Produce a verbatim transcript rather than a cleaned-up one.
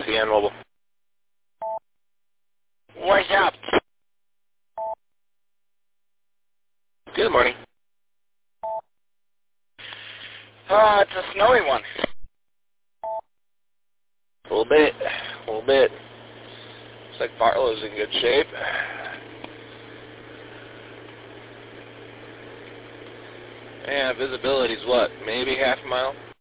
C N Mobile. What's up? Good morning. Uh, it's a snowy one. A little bit. A little bit. Looks like Bartlow's in good shape. Yeah, visibility's what? Maybe half a mile?